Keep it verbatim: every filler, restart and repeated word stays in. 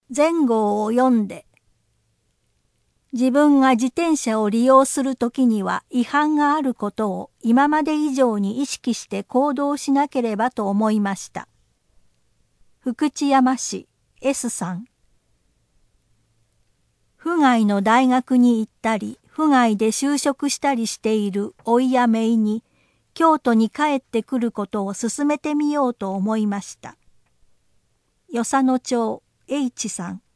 前後を読んで、自分が自転車を利用するときには違反があることを今まで以上に意識して行動しなければと思いました。福知山市 S さん。府外の大学に行ったり、府外で就職したりしている甥や姪に、京都に帰ってくることを勧めてみようと思いました。与謝野町 H さん。